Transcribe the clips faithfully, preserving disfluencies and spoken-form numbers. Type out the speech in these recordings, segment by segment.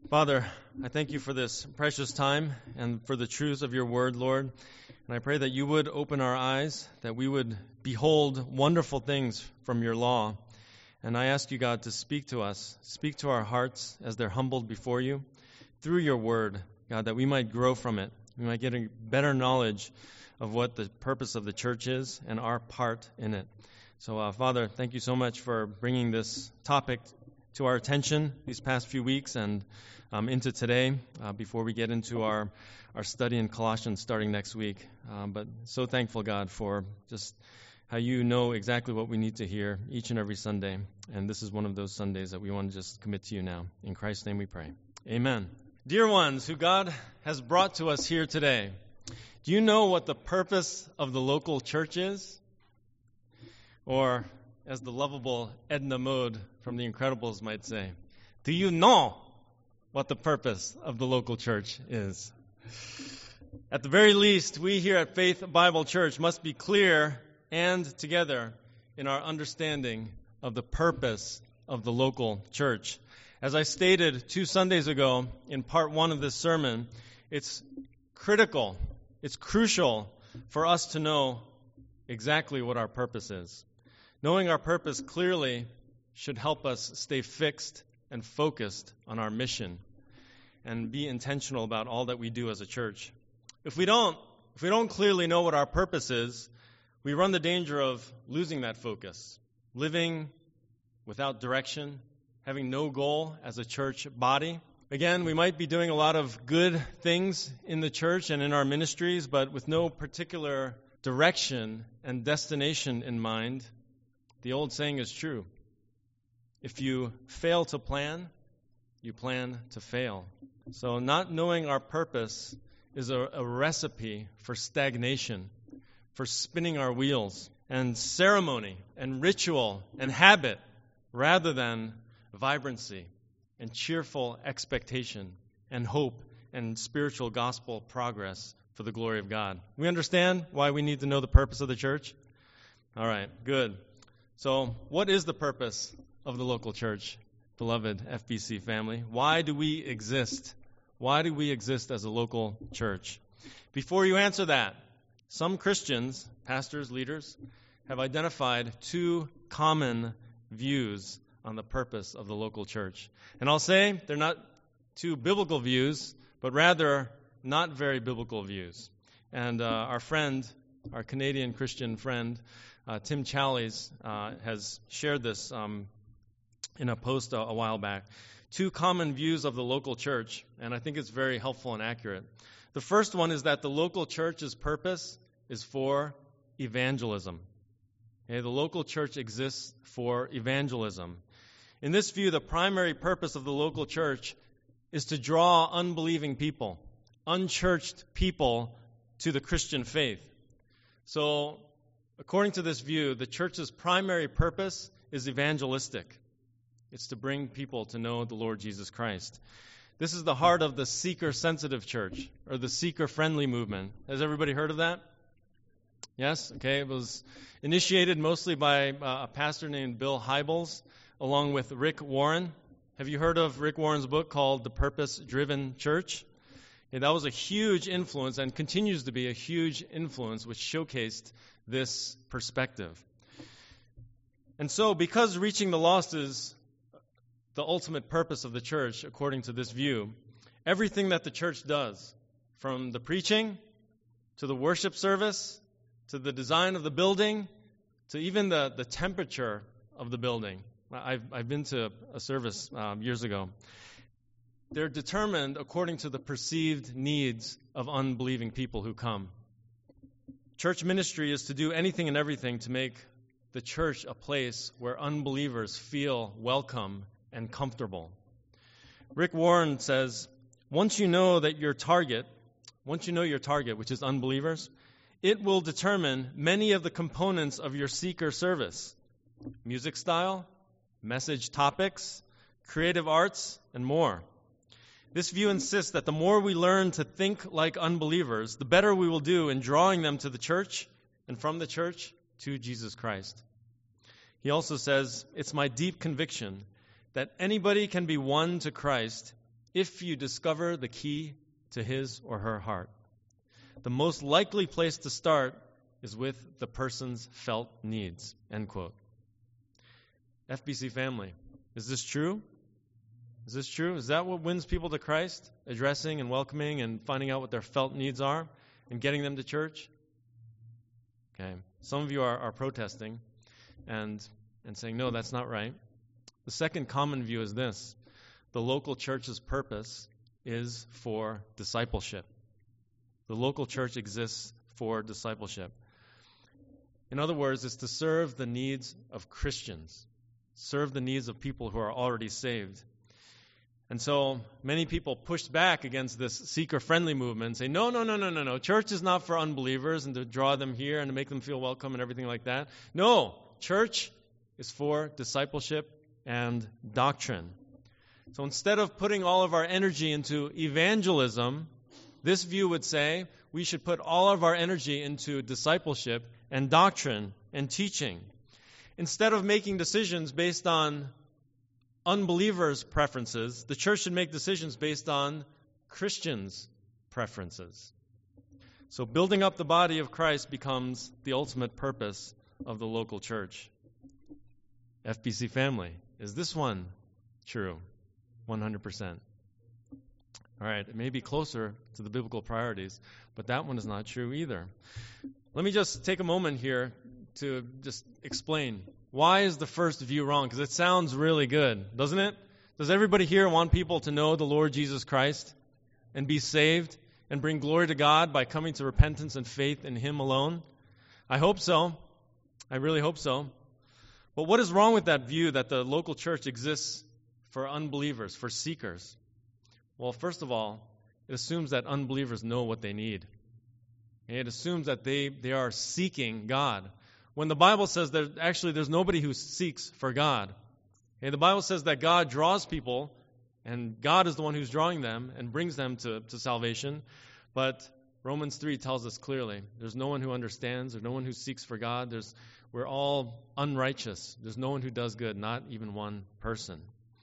Father, I thank you for this precious time and for the truths of your word, Lord. And I pray that you would open our eyes, that we would behold wonderful things from your law. And I ask you, God, to speak to us, speak to our hearts as they're humbled before you through your word, God, that we might grow from it. We might get a better knowledge of what the purpose of the church is and our part in it. So, uh, Father, thank you so much for bringing this topic to our attention these past few weeks and um, into today uh, before we get into our, our study in Colossians starting next week. Um, but so thankful, God, for just how you know exactly what we need to hear each and every Sunday. And this is one of those Sundays that we want to just commit to you now. In Christ's name we pray. Amen. Dear ones who God has brought to us here today, do you know what the purpose of the local church is? Or, as the lovable Edna Mode from The Incredibles might say, do you know what the purpose of the local church is? At the very least, we here at Faith Bible Church must be clear and together in our understanding of the purpose of the local church. As I stated two Sundays ago in part one of this sermon, it's critical, it's crucial for us to know exactly what our purpose is. Knowing our purpose clearly should help us stay fixed and focused on our mission and be intentional about all that we do as a church. If we don't, if we don't clearly know what our purpose is, we run the danger of losing that focus, living without direction, having no goal as a church body. Again, we might be doing a lot of good things in the church and in our ministries, but with no particular direction and destination in mind. The old saying is true. If you fail to plan, you plan to fail. So not knowing our purpose is a, a recipe for stagnation, for spinning our wheels, and ceremony, and ritual, and habit, rather than vibrancy, and cheerful expectation, and hope, and spiritual gospel progress for the glory of God. We understand why we need to know the purpose of the church? All right, good. So, what is the purpose of the local church, beloved F B C family? Why do we exist? Why do we exist as a local church? Before you answer that, some Christians, pastors, leaders, have identified two common views on the purpose of the local church. And I'll say they're not two biblical views, but rather not very biblical views. And uh, our friend, our Canadian Christian friend, Uh, Tim Challies uh, has shared this um, in a post a, a while back. Two common views of the local church, and I think it's very helpful and accurate. The first one is that the local church's purpose is for evangelism. Okay, the local church exists for evangelism. In this view, the primary purpose of the local church is to draw unbelieving people, unchurched people, to the Christian faith. So, according to this view, the church's primary purpose is evangelistic. It's to bring people to know the Lord Jesus Christ. This is the heart of the seeker-sensitive church, or the seeker-friendly movement. Has everybody heard of that? Yes? Okay. It was initiated mostly by uh, a pastor named Bill Hybels, along with Rick Warren. Have you heard of Rick Warren's book called The Purpose-Driven Church? Yeah, that was a huge influence and continues to be a huge influence, which showcased this perspective. And so, because reaching the lost is the ultimate purpose of the church, according to this view, everything that the church does, from the preaching to the worship service, to the design of the building, to even the, the temperature of the building. I've, I've been to a service um, years ago. They're determined according to the perceived needs of unbelieving people who come. Church ministry is to do anything and everything to make the church a place where unbelievers feel welcome and comfortable. Rick Warren says, once you know that your target, once you know your target, which is unbelievers, it will determine many of the components of your seeker service: music style, message topics, creative arts, and more. This view insists that the more we learn to think like unbelievers, the better we will do in drawing them to the church and from the church to Jesus Christ. He also says, it's my deep conviction that anybody can be won to Christ if you discover the key to his or her heart. The most likely place to start is with the person's felt needs, end quote. F B C family, is this true? Is this true? Is that what wins people to Christ? Addressing and welcoming and finding out what their felt needs are and getting them to church? Okay. Some of you are, are protesting and, and saying, no, that's not right. The second common view is this. The local church's purpose is for discipleship. The local church exists for discipleship. In other words, it's to serve the needs of Christians, serve the needs of people who are already saved. And so many people pushed back against this seeker-friendly movement and say, no, no, no, no, no, no. Church is not for unbelievers and to draw them here and to make them feel welcome and everything like that. No, church is for discipleship and doctrine. So instead of putting all of our energy into evangelism, this view would say we should put all of our energy into discipleship and doctrine and teaching. Instead of making decisions based on unbelievers' preferences, the church should make decisions based on Christians' preferences. So building up the body of Christ becomes the ultimate purpose of the local church. F B C family, is this one true? one hundred percent. All right, it may be closer to the biblical priorities, but that one is not true either. Let me just take a moment here to just explain. Why is the first view wrong? Because it sounds really good, doesn't it? Does everybody here want people to know the Lord Jesus Christ and be saved and bring glory to God by coming to repentance and faith in Him alone? I hope so. I really hope so. But what is wrong with that view that the local church exists for unbelievers, for seekers? Well, first of all, it assumes that unbelievers know what they need. It assumes that they, they are seeking God. When the Bible says that actually there's nobody who seeks for God. Okay, the Bible says that God draws people, and God is the one who's drawing them and brings them to, to salvation. But Romans three tells us clearly, there's no one who understands, there's no one who seeks for God. There's, we're all unrighteous. There's no one who does good, not even one person.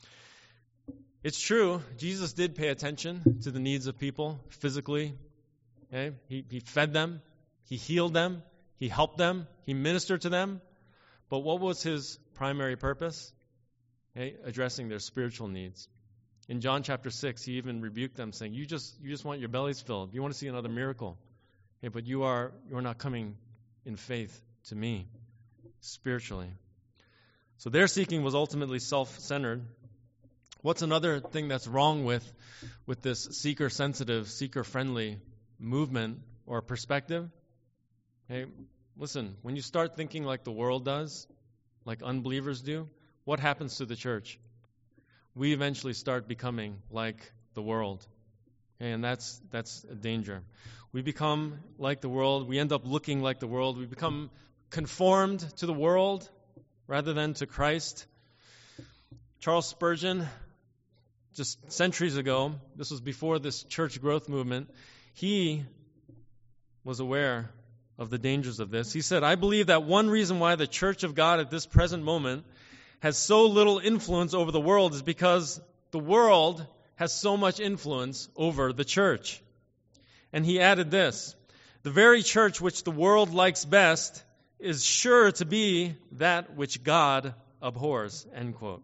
It's true, Jesus did pay attention to the needs of people physically. Okay? He, he fed them, He healed them, He helped them, He ministered to them. But what was His primary purpose? Okay? Addressing their spiritual needs. In John chapter six, He even rebuked them, saying, You just you just want your bellies filled. You want to see another miracle. Okay, but you are you're not coming in faith to me spiritually. So their seeking was ultimately self-centered. What's another thing that's wrong with, with this seeker-sensitive, seeker-friendly movement or perspective? Hey, listen, when you start thinking like the world does, like unbelievers do, what happens to the church? We eventually start becoming like the world. Okay, and that's that's a danger. We become like the world. We end up looking like the world. We become conformed to the world rather than to Christ. Charles Spurgeon, just centuries ago, this was before this church growth movement, he was aware of the dangers of this. He said, I believe that one reason why the church of God at this present moment has so little influence over the world is because the world has so much influence over the church. And he added this, the very church which the world likes best is sure to be that which God abhors, end quote.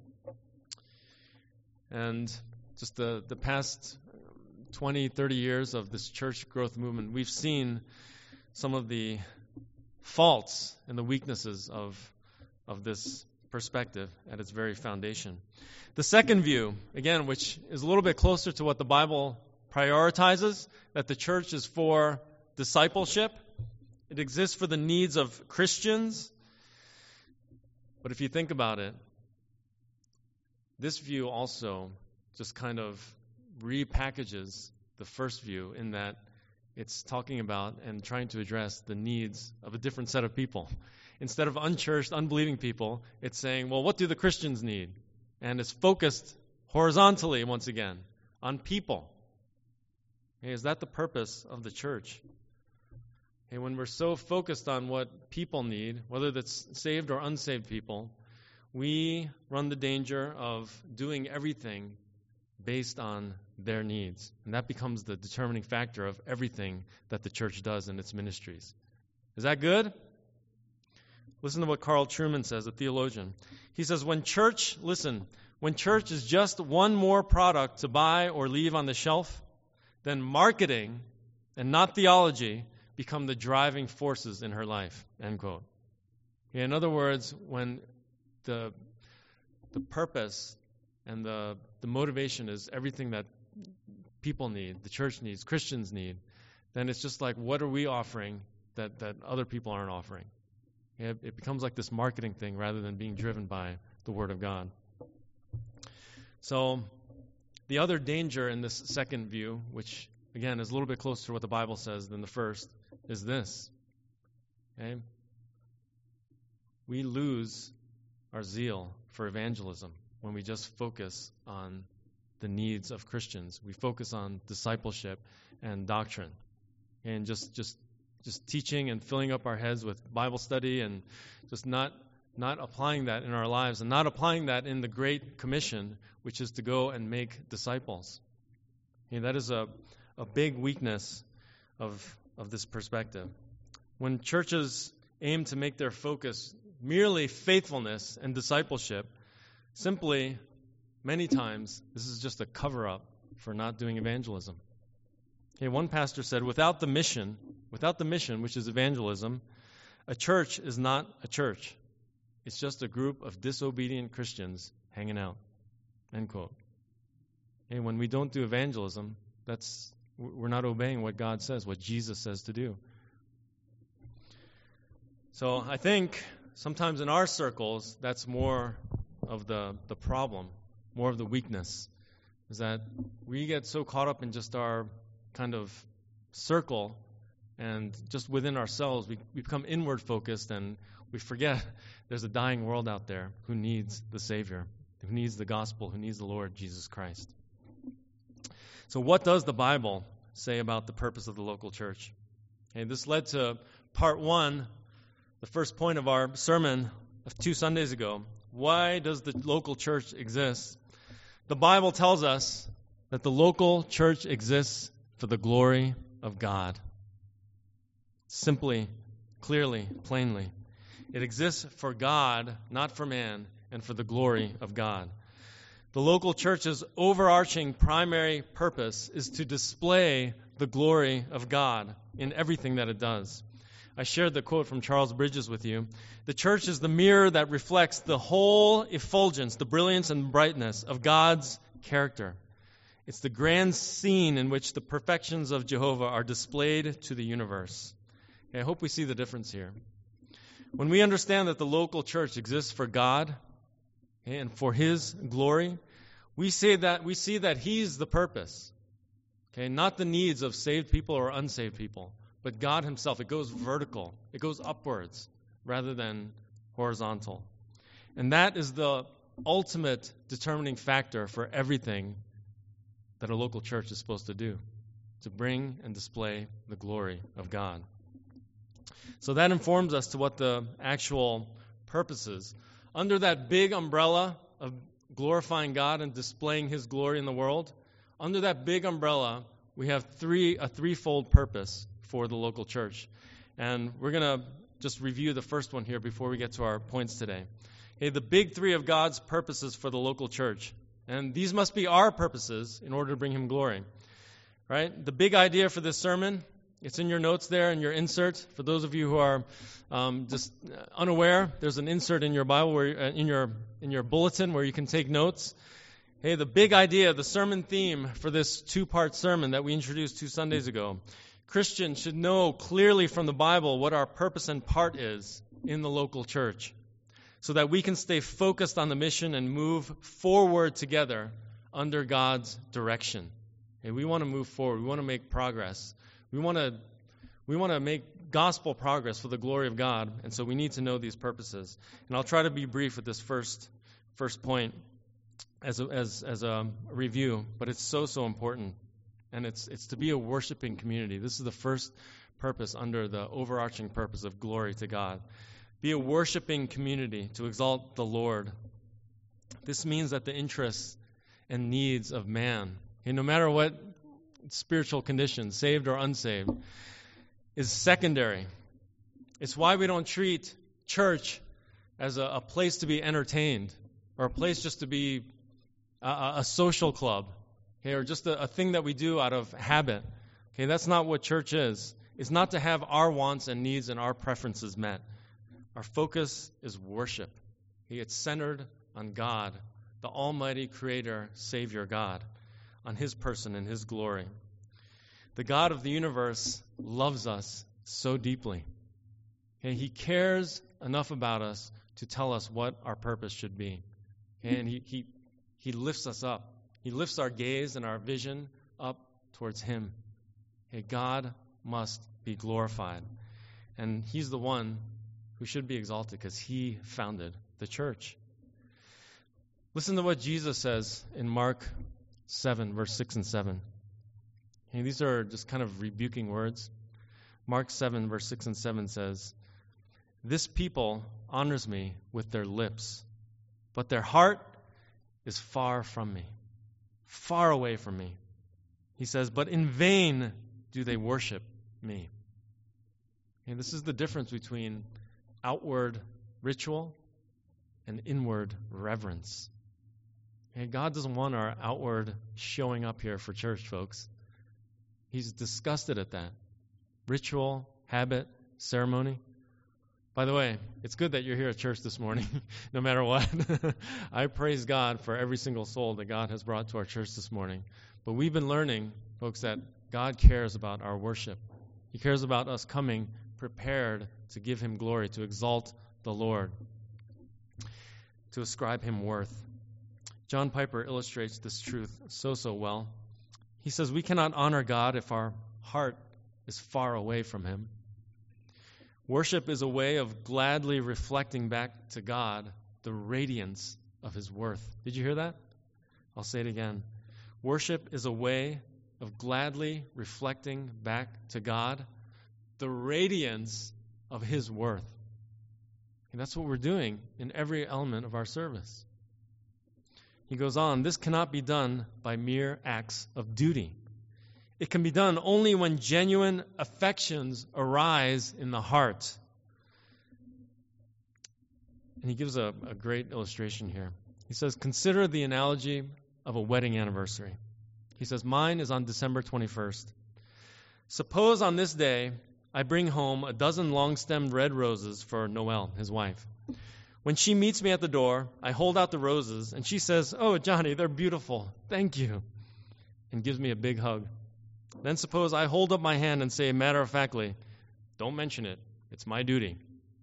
And just the, the past twenty, thirty years of this church growth movement, we've seen some of the faults and the weaknesses of, of this perspective at its very foundation. The second view, again, which is a little bit closer to what the Bible prioritizes, that the church is for discipleship. It exists for the needs of Christians. But if you think about it, this view also just kind of repackages the first view in that it's talking about and trying to address the needs of a different set of people. Instead of unchurched, unbelieving people, it's saying, well, what do the Christians need? And it's focused horizontally, once again, on people. Okay, is that the purpose of the church? Okay, when we're so focused on what people need, whether that's saved or unsaved people, we run the danger of doing everything based on their needs. And that becomes the determining factor of everything that the church does in its ministries. Is that good? Listen to what Carl Trueman says, a theologian. He says, when church, listen, when church is just one more product to buy or leave on the shelf, then marketing and not theology become the driving forces in her life, end quote. In other words, when the the purpose and the the motivation is everything that people need, the church needs, Christians need, then it's just like, what are we offering that, that other people aren't offering? It, it becomes like this marketing thing rather than being driven by the Word of God. So the other danger in this second view, which again is a little bit closer to what the Bible says than the first, is this. Okay? We lose our zeal for evangelism when we just focus on the needs of Christians. We focus on discipleship and doctrine, and just just just teaching and filling up our heads with Bible study, and just not not applying that in our lives, and not applying that in the Great Commission, which is to go and make disciples. And that is a a big weakness of of this perspective. When churches aim to make their focus merely faithfulness and discipleship, simply, many times, this is just a cover-up for not doing evangelism. Okay, one pastor said, without the mission, without the mission, which is evangelism, a church is not a church. It's just a group of disobedient Christians hanging out. End quote. Okay, when we don't do evangelism, that's we're not obeying what God says, what Jesus says to do. So I think sometimes in our circles, that's more of the, the problem, more of the weakness, is that we get so caught up in just our kind of circle and just within ourselves, we, we become inward focused and we forget there's a dying world out there who needs the Savior, who needs the gospel, who needs the Lord Jesus Christ. So what does the Bible say about the purpose of the local church? Okay, this led to part one, the first point of our sermon of two Sundays ago. Why does the local church exist? The Bible tells us that the local church exists for the glory of God. Simply, clearly, plainly. It exists for God, not for man, and for the glory of God. The local church's overarching primary purpose is to display the glory of God in everything that it does. I shared the quote from Charles Bridges with you. The church is the mirror that reflects the whole effulgence, the brilliance and brightness of God's character. It's the grand scene in which the perfections of Jehovah are displayed to the universe. Okay, I hope we see the difference here. When we understand that the local church exists for God and for His glory, we say that we see that He's the purpose. Okay, not the needs of saved people or unsaved people, but God Himself. It goes vertical. It goes upwards rather than horizontal. And that is the ultimate determining factor for everything that a local church is supposed to do, to bring and display the glory of God. So that informs us to what the actual purpose is. Under that big umbrella of glorifying God and displaying His glory in the world, under that big umbrella, we have three a threefold purpose for the local church. And we're going to just review the first one here before we get to our points today. Okay, the big three of God's purposes for the local church. And these must be our purposes in order to bring Him glory. Right? The big idea for this sermon, it's in your notes there in your insert. For those of you who are um, just unaware, there's an insert in your Bible, where uh, in your in your bulletin where you can take notes. Hey, the big idea, the sermon theme for this two-part sermon that we introduced two Sundays ago. Christians should know clearly from the Bible what our purpose and part is in the local church, so that we can stay focused on the mission and move forward together under God's direction. Hey, we want to move forward. We want to make progress. We want to we want to make gospel progress for the glory of God, and so we need to know these purposes. And I'll try to be brief with this first first point as a, as as a review, but it's so so important, and it's it's to be a worshiping community. This is the first purpose under the overarching purpose of glory to God. Be a worshiping community to exalt the Lord. This means that the interests and needs of man, and no matter what spiritual condition, saved or unsaved, is secondary. It's why we don't treat church as a, a place to be entertained or a place just to be a, a social club, okay, or just a, a thing that we do out of habit. Okay, that's not what church is. It's not to have our wants and needs and our preferences met. Our focus is worship. Okay, it's centered on God, the Almighty Creator, Savior God, on His person and His glory. The God of the universe loves us so deeply. Okay, He cares enough about us to tell us what our purpose should be. Okay, and he, he, he lifts us up. He lifts our gaze and our vision up towards Him. Okay, God must be glorified. And He's the one who should be exalted because He founded the church. Listen to what Jesus says in Mark seven, verse six and seven. Okay, these are just kind of rebuking words. Mark seven, verse six and seven says, "This people honors me with their lips, but their heart is far from me, far away from me." He says, "But in vain do they worship me." And this is the difference between outward ritual and inward reverence. And God doesn't want our outward showing up here for church, folks. He's disgusted at that. Ritual, habit, ceremony. By the way, it's good that you're here at church this morning, no matter what. I praise God for every single soul that God has brought to our church this morning. But we've been learning, folks, that God cares about our worship. He cares about us coming prepared to give Him glory, to exalt the Lord, to ascribe Him worth. John Piper illustrates this truth so, so well. He says, we cannot honor God if our heart is far away from Him. Worship is a way of gladly reflecting back to God the radiance of His worth. Did you hear that? I'll say it again. Worship is a way of gladly reflecting back to God the radiance of His worth. And that's what we're doing in every element of our service. He goes on, this cannot be done by mere acts of duty. It can be done only when genuine affections arise in the heart. And he gives a, a great illustration here. He says, consider the analogy of a wedding anniversary. He says, mine is on December twenty-first. Suppose on this day I bring home a dozen long-stemmed red roses for Noelle, his wife. When she meets me at the door, I hold out the roses, and she says, "Oh, Johnny, they're beautiful. Thank you," and gives me a big hug. Then suppose I hold up my hand and say matter-of-factly, "Don't mention it. It's my duty."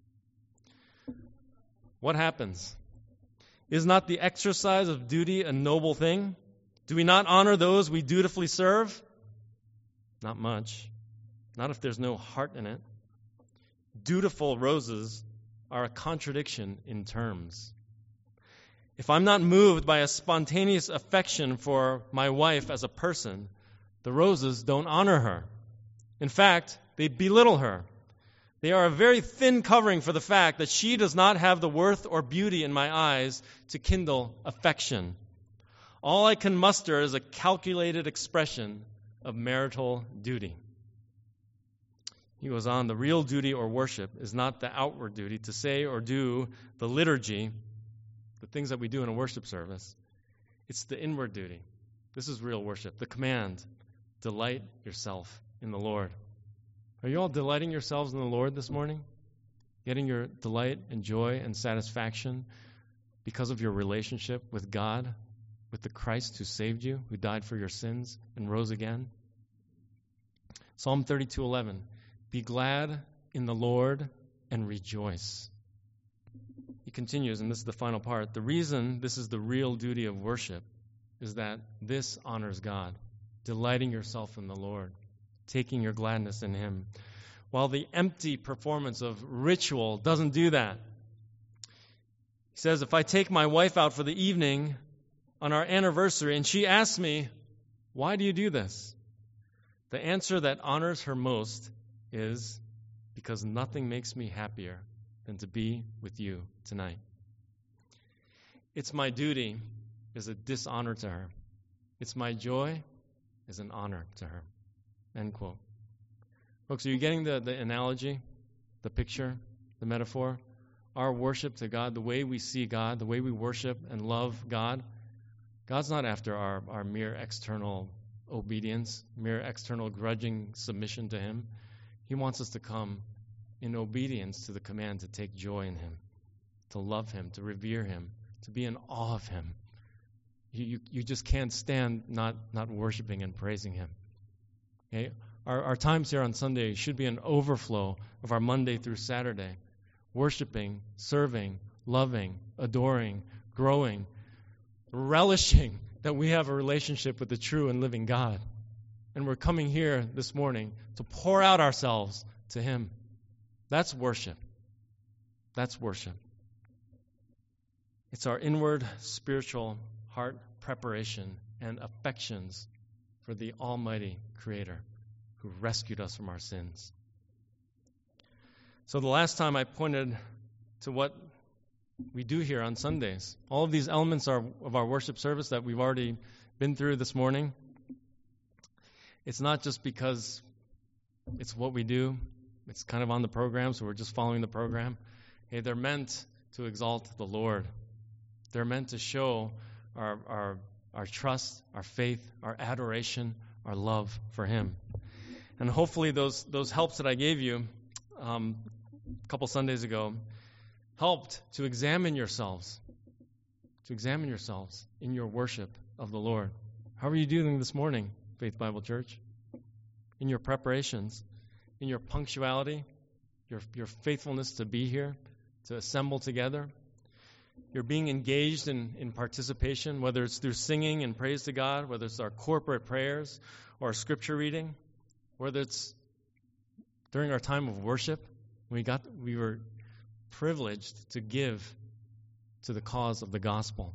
What happens? Is not the exercise of duty a noble thing? Do we not honor those we dutifully serve? Not much. Not if there's no heart in it. Dutiful roses are a contradiction in terms. If I'm not moved by a spontaneous affection for my wife as a person, the roses don't honor her. In fact, they belittle her. They are a very thin covering for the fact that she does not have the worth or beauty in my eyes to kindle affection. All I can muster is a calculated expression of marital duty. He goes on, the real duty or worship is not the outward duty to say or do the liturgy, the things that we do in a worship service. It's the inward duty. This is real worship. The command, delight yourself in the Lord. Are you all delighting yourselves in the Lord this morning? Getting your delight and joy and satisfaction because of your relationship with God, with the Christ who saved you, who died for your sins and rose again? Psalm thirty-two eleven. Be glad in the Lord and rejoice. He continues, and this is the final part. The reason this is the real duty of worship is that this honors God, delighting yourself in the Lord, taking your gladness in Him. While the empty performance of ritual doesn't do that. He says, if I take my wife out for the evening on our anniversary and she asks me, why do you do this? The answer that honors her most is because nothing makes me happier than to be with you tonight. It's my duty is a dishonor to her. It's my joy is an honor to her. End quote. Folks, are you getting the, the analogy, the picture, the metaphor? Our worship to God, the way we see God, the way we worship and love God, God's not after our, our mere external obedience, mere external grudging submission to Him. He wants us to come in obedience to the command to take joy in Him, to love Him, to revere Him, to be in awe of Him. You, you, you just can't stand not, not worshiping and praising Him. Okay? Our, our times here on Sunday should be an overflow of our Monday through Saturday, worshiping, serving, loving, adoring, growing, relishing that we have a relationship with the true and living God. And we're coming here this morning to pour out ourselves to Him. That's worship. That's worship. It's our inward spiritual heart preparation and affections for the Almighty Creator who rescued us from our sins. So the last time I pointed to what we do here on Sundays, all of these elements are of our worship service that we've already been through this morning. It's not just because it's what we do. It's kind of on the program, so we're just following the program. Hey, they're meant to exalt the Lord. They're meant to show our, our, our trust, our faith, our adoration, our love for Him. And hopefully those, those helps that I gave you um, a couple Sundays ago helped to examine yourselves, to examine yourselves in your worship of the Lord. How are you doing this morning, Faith Bible Church? In your preparations, in your punctuality, your, your faithfulness to be here, to assemble together. You're being engaged in, in participation, whether it's through singing and praise to God, whether it's our corporate prayers or scripture reading, whether it's during our time of worship. We got we were privileged to give to the cause of the gospel.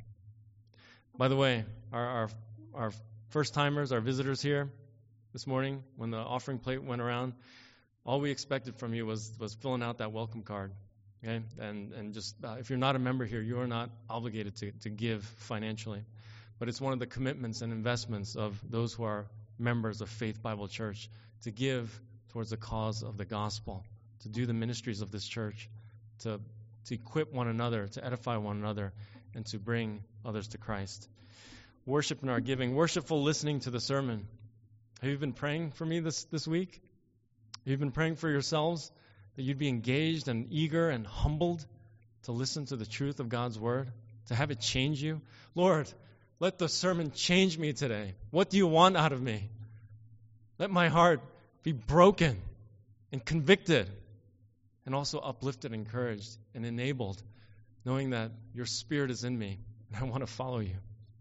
By the way, our our, our first-timers, our visitors here this morning, when the offering plate went around, all we expected from you was, was filling out that welcome card. Okay? And and just, uh, if you're not a member here, you are not obligated to, to give financially. But it's one of the commitments and investments of those who are members of Faith Bible Church to give towards the cause of the gospel, to do the ministries of this church, to, to equip one another, to edify one another, and to bring others to Christ. Worship in our giving, worshipful listening to the sermon. Have you been praying for me this, this week? Have you been praying for yourselves that you'd be engaged and eager and humbled to listen to the truth of God's word, to have it change you? Lord, let the sermon change me today. What do you want out of me? Let my heart be broken and convicted and also uplifted, encouraged, and enabled, knowing that your Spirit is in me and I want to follow you.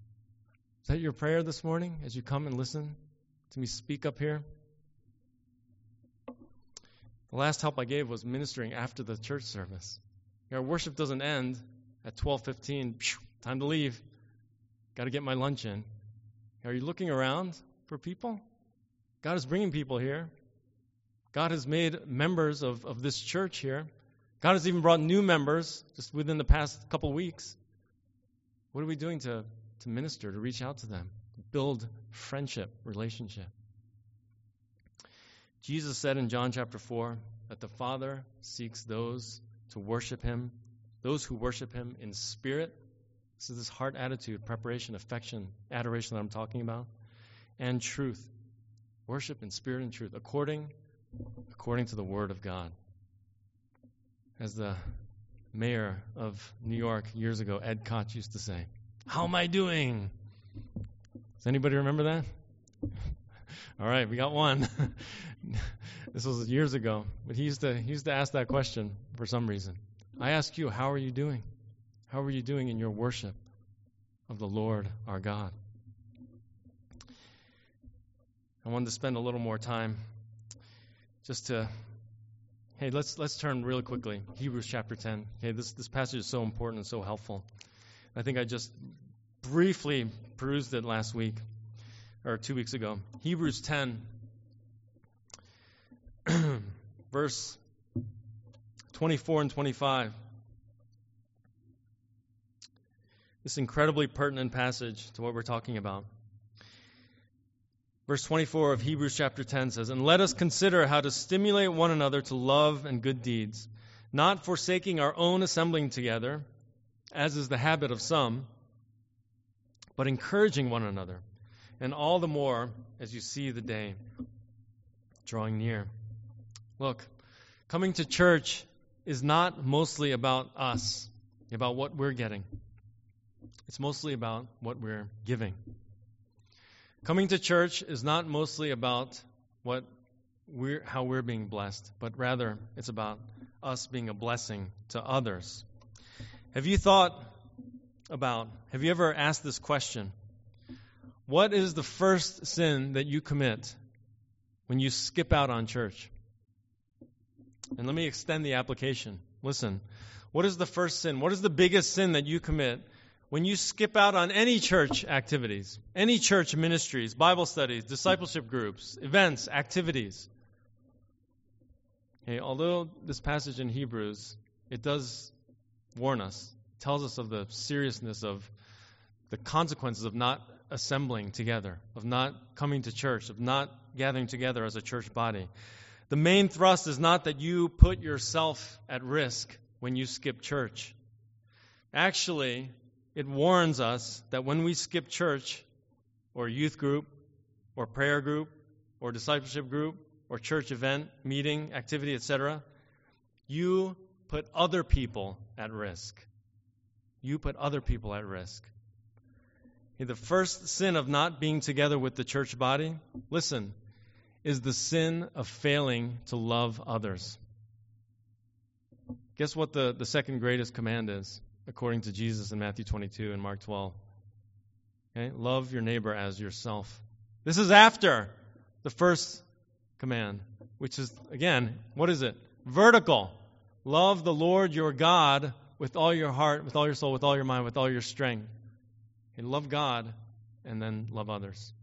Is that your prayer this morning as you come and listen to me speak up here? The last help I gave was ministering after the church service. Our worship doesn't end at twelve fifteen. Time to leave. Got to get my lunch in. Are you looking around for people? God is bringing people here. God has made members of, of this church here. God has even brought new members just within the past couple weeks. What are we doing to, to minister, to reach out to them, to build friendship, relationship? Jesus said in John chapter four that the Father seeks those to worship Him, those who worship Him in spirit. This is this heart attitude, preparation, affection, adoration that I'm talking about, and truth. Worship in spirit and truth, according, according to the Word of God. As the mayor of New York years ago, Ed Koch, used to say, "How am I doing?" Does anybody remember that? All right, we got one. This was years ago, but he used to he used to ask that question for some reason. I ask you, how are you doing? How are you doing in your worship of the Lord our God? I wanted to spend a little more time just to, hey, let's let's turn really quickly. Hebrews chapter ten. Okay, this, this passage is so important and so helpful. I think I just briefly perused it last week, or two weeks ago. Hebrews ten, verse twenty-four and twenty-five. This incredibly pertinent passage to what we're talking about. Verse twenty-four of Hebrews chapter ten says, "And let us consider how to stimulate one another to love and good deeds, not forsaking our own assembling together, as is the habit of some, but encouraging one another, and all the more as you see the day drawing near." Look, coming to church is not mostly about us, about what we're getting. It's mostly about what we're giving. Coming to church is not mostly about what we're, how we're being blessed, but rather it's about us being a blessing to others. Have you thought about, have you ever asked this question? What is the first sin that you commit when you skip out on church? And let me extend the application. Listen, what is the first sin? What is the biggest sin that you commit when you skip out on any church activities, any church ministries, Bible studies, discipleship groups, events, activities? Okay, although this passage in Hebrews, it does warn us, tells us of the seriousness of the consequences of not assembling together, of not coming to church, of not gathering together as a church body. The main thrust is not that you put yourself at risk when you skip church. Actually, it warns us that when we skip church, or youth group, or prayer group, or discipleship group, or church event, meeting, activity, et cetera, you put other people at risk. You put other people at risk. The first sin of not being together with the church body, listen, is the sin of failing to love others. Guess what the, the second greatest command is, according to Jesus in Matthew twenty-two and Mark twelve? Okay? Love your neighbor as yourself. This is after the first command, which is, again, what is it? Vertical. Love the Lord your God with all your heart, with all your soul, with all your mind, with all your strength. And love God, and then love others.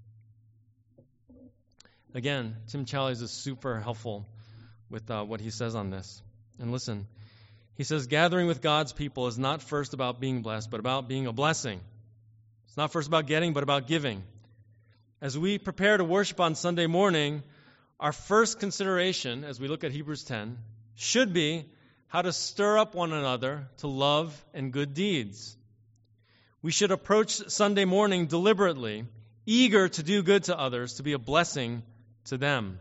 Again, Tim Challies is super helpful with uh, what he says on this. And listen, he says, gathering with God's people is not first about being blessed, but about being a blessing. It's not first about getting, but about giving. As we prepare to worship on Sunday morning, our first consideration, as we look at Hebrews ten, should be how to stir up one another to love and good deeds. We should approach Sunday morning deliberately, eager to do good to others, to be a blessing to them.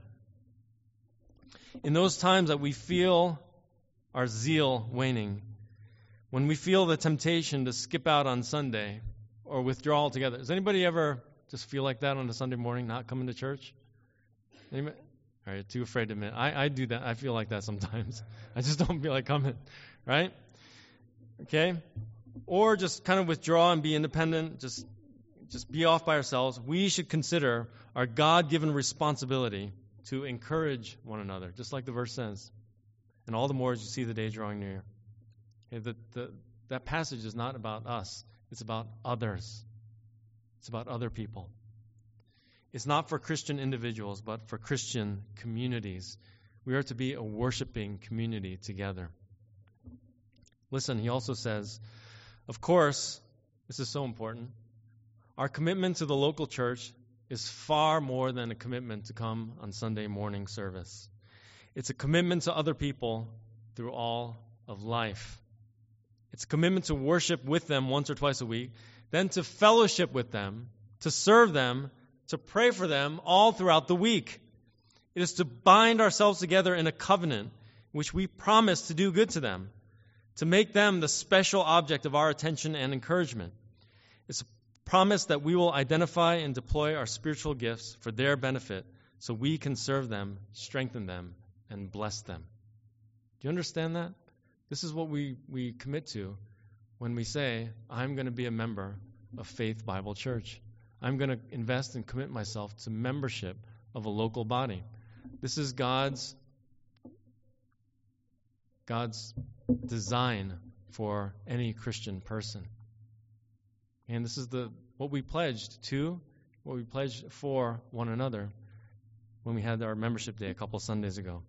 In those times that we feel our zeal waning, when we feel the temptation to skip out on Sunday or withdraw altogether. Does anybody ever just feel like that on a Sunday morning, not coming to church? Anybody? All right, too afraid to admit. I, I do that. I feel like that sometimes. I just don't feel like coming, right? Okay? Or just kind of withdraw and be independent, just just be off by ourselves. We should consider our God-given responsibility to encourage one another, just like the verse says. And all the more as you see the day drawing near. Okay, the, the, that passage is not about us. It's about others. It's about other people. It's not for Christian individuals, but for Christian communities. We are to be a worshiping community together. Listen, he also says, of course, this is so important, our commitment to the local church is far more than a commitment to come on Sunday morning service. It's a commitment to other people through all of life. It's a commitment to worship with them once or twice a week, then to fellowship with them, to serve them, to pray for them all throughout the week. It is to bind ourselves together in a covenant in which we promise to do good to them, to make them the special object of our attention and encouragement. It's a promise that we will identify and deploy our spiritual gifts for their benefit so we can serve them, strengthen them, and bless them. Do you understand that? This is what we, we commit to when we say, I'm going to be a member of Faith Bible Church. I'm going to invest and commit myself to membership of a local body. This is God's God's design for any Christian person. And this is the what we pledged to, what we pledged for one another when we had our membership day a couple Sundays ago.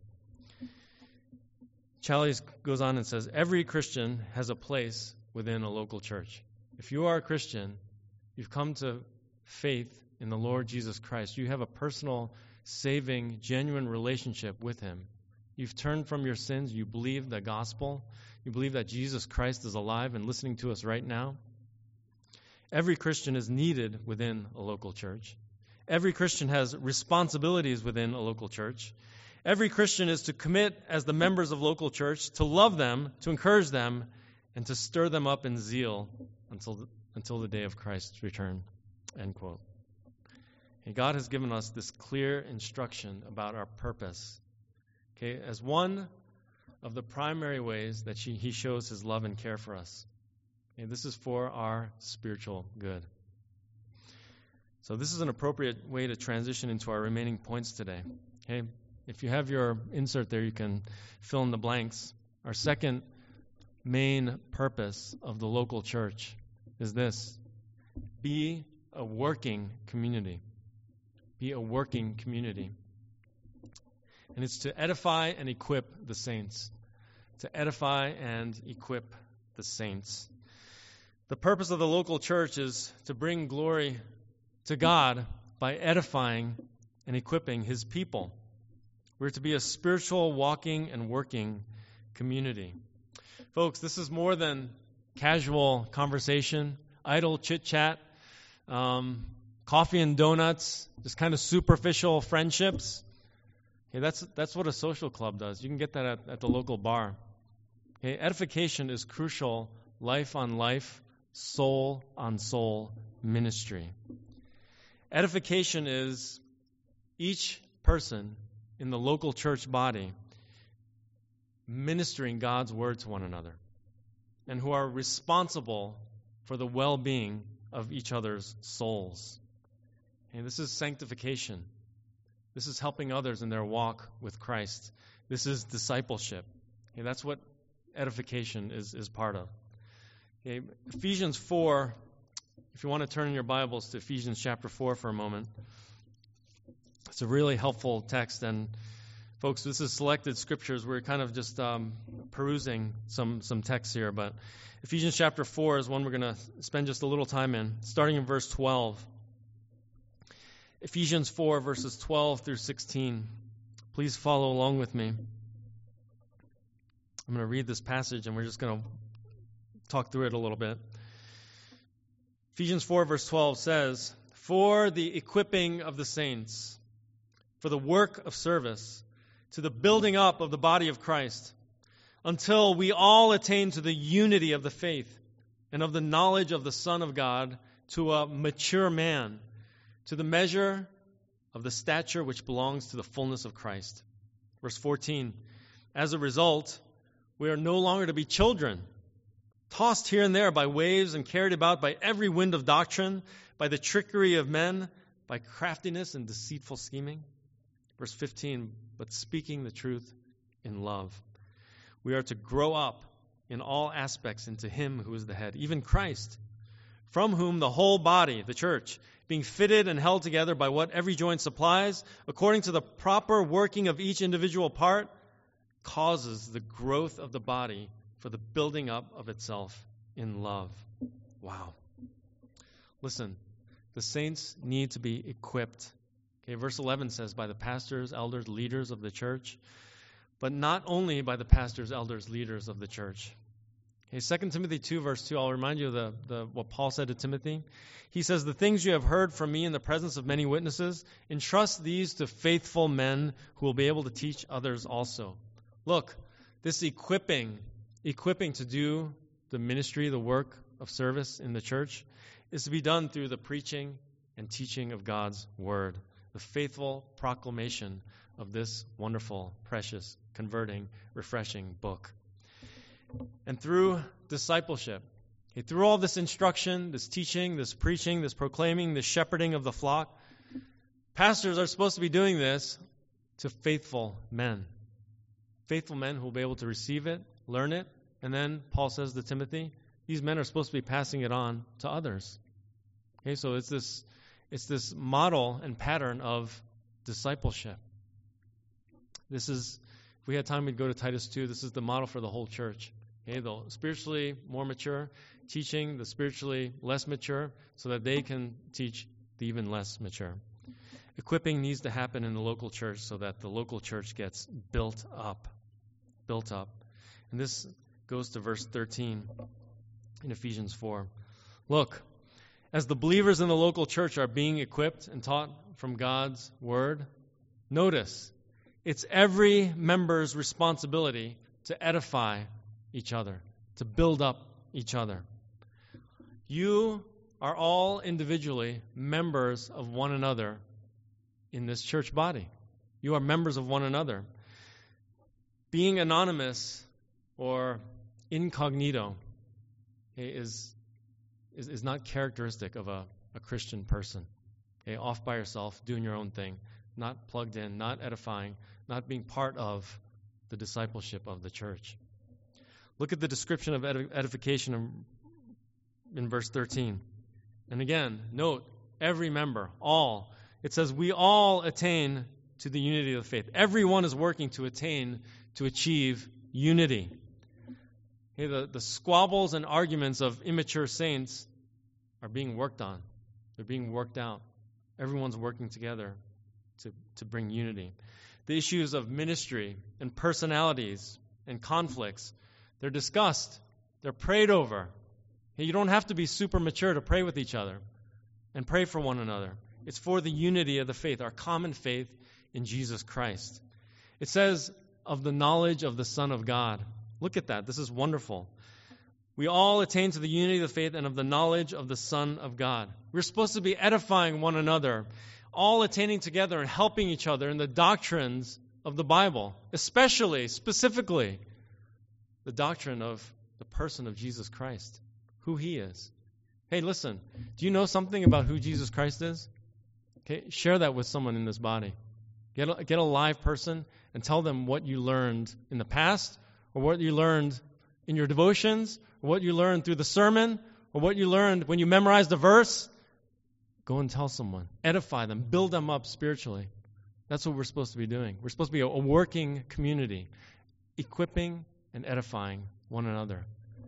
Challies goes on and says, every Christian has a place within a local church. If you are a Christian, you've come to faith in the Lord Jesus Christ. You have a personal, saving, genuine relationship with him. You've turned from your sins. You believe the gospel. You believe that Jesus Christ is alive and listening to us right now. Every Christian is needed within a local church. Every Christian has responsibilities within a local church. Every Christian is to commit as the members of local church to love them, to encourage them, and to stir them up in zeal until the, until the day of Christ's return. End quote. And God has given us this clear instruction about our purpose. Okay, as one of the primary ways that she, he shows his love and care for us. Okay, this is for our spiritual good. So this is an appropriate way to transition into our remaining points today. Okay, if you have your insert there, you can fill in the blanks. Our second main purpose of the local church is this: be a working community. Be a working community. And it's to edify and equip the saints. To edify and equip the saints. The purpose of the local church is to bring glory to God by edifying and equipping his people. We're to be a spiritual, walking, and working community. Folks, this is more than casual conversation, idle chit-chat, um, coffee and donuts, just kind of superficial friendships. Okay, that's that's what a social club does. You can get that at, at the local bar. Okay, edification is crucial, life on life, soul on soul ministry. Edification is each person in the local church body ministering God's word to one another, and who are responsible for the well-being of each other's souls. And this is sanctification. This is helping others in their walk with Christ. This is discipleship. Okay, that's what edification is, is part of. Okay, Ephesians four, if you want to turn in your Bibles to Ephesians chapter four for a moment. It's a really helpful text, and folks, this is selected scriptures. We're kind of just um, perusing some, some texts here, but Ephesians chapter four is one we're going to spend just a little time in, starting in verse twelve. Ephesians four, verses twelve through sixteen. Please follow along with me. I'm going to read this passage, and we're just going to talk through it a little bit. Ephesians four, verse twelve says, "For the equipping of the saints, for the work of service, to the building up of the body of Christ, until we all attain to the unity of the faith and of the knowledge of the Son of God, to a mature man, to the measure of the stature which belongs to the fullness of Christ." Verse fourteen, "As a result, we are no longer to be children, tossed here and there by waves and carried about by every wind of doctrine, by the trickery of men, by craftiness and deceitful scheming." Verse fifteen, "But speaking the truth in love, we are to grow up in all aspects into him who is the head, even Christ, from whom the whole body, the church, being fitted and held together by what every joint supplies, according to the proper working of each individual part, causes the growth of the body for the building up of itself in love." Wow. Listen, the saints need to be equipped. Okay, verse eleven says, by the pastors, elders, leaders of the church, but not only by the pastors, elders, leaders of the church. Okay, Second Timothy two, verse two, I'll remind you of the, the, what Paul said to Timothy. He says, "The things you have heard from me in the presence of many witnesses, entrust these to faithful men who will be able to teach others also." Look, this equipping, equipping to do the ministry, the work of service in the church, is to be done through the preaching and teaching of God's word, the faithful proclamation of this wonderful, precious, converting, refreshing book. And through discipleship, okay, through all this instruction, this teaching, this preaching, this proclaiming, this shepherding of the flock, pastors are supposed to be doing this to faithful men. Faithful men who will be able to receive it, learn it, and then Paul says to Timothy, these men are supposed to be passing it on to others. Okay, so it's this it's this model and pattern of discipleship. This is, if we had time, we'd go to Titus two. This is the model for the whole church. Okay, the spiritually more mature, teaching the spiritually less mature so that they can teach the even less mature. Equipping needs to happen in the local church so that the local church gets built up. Built up. And this goes to verse thirteen in Ephesians four. Look, as the believers in the local church are being equipped and taught from God's word, notice, it's every member's responsibility to edify each other, to build up each other. You are all individually members of one another in this church body. You are members of one another. Being anonymous or incognito is, is, is not characteristic of a, a Christian person. Okay, off by yourself, doing your own thing, not plugged in, not edifying, not being part of the discipleship of the church. Look at the description of edification in, in verse thirteen. And again, note, every member, all. It says we all attain to the unity of the faith. Everyone is working to attain, to achieve unity. Okay, the, the squabbles and arguments of immature saints are being worked on. They're being worked out. Everyone's working together to, to bring unity. The issues of ministry and personalities and conflicts, they're discussed. They're prayed over. Hey, you don't have to be super mature to pray with each other and pray for one another. It's for the unity of the faith, our common faith in Jesus Christ. It says of the knowledge of the Son of God. Look at that. This is wonderful. We all attain to the unity of the faith and of the knowledge of the Son of God. We're supposed to be edifying one another, all attaining together and helping each other in the doctrines of the Bible, especially, specifically, the doctrine of the person of Jesus Christ, who He is. Hey, listen, do you know something about who Jesus Christ is? Okay, share that with someone in this body. Get a, get a live person and tell them what you learned in the past, or what you learned in your devotions, or what you learned through the sermon, or what you learned when you memorized a verse. Go and tell someone. Edify them. Build them up spiritually. That's what we're supposed to be doing. We're supposed to be a, a working community, equipping and edifying one another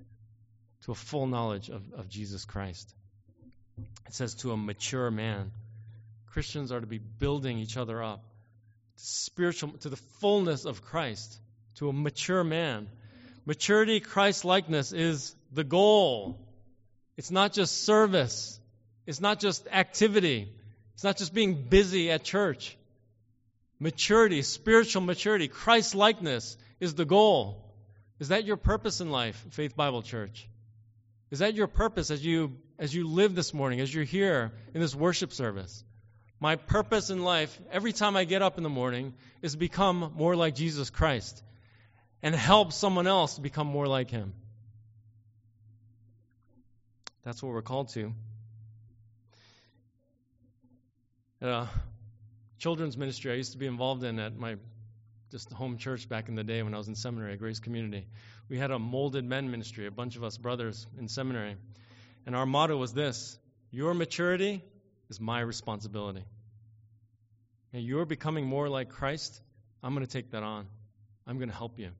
to a full knowledge of, of Jesus Christ. It says to a mature man. Christians are to be building each other up to spiritual, to the fullness of Christ, to a mature man. Maturity, Christ-likeness is the goal. It's not just service. It's not just activity. It's not just being busy at church. Maturity, spiritual maturity, Christ-likeness is the goal. Is that your purpose in life, Faith Bible Church? Is that your purpose as you as you live this morning, as you're here in this worship service? My purpose in life, every time I get up in the morning, is to become more like Jesus Christ and help someone else become more like Him. That's what we're called to. At a children's ministry I used to be involved in at my just home church back in the day when I was in seminary at Grace Community, we had a molded men ministry, a bunch of us brothers in seminary. And our motto was this: your maturity is my responsibility. And you're becoming more like Christ, I'm going to take that on. I'm going to help you.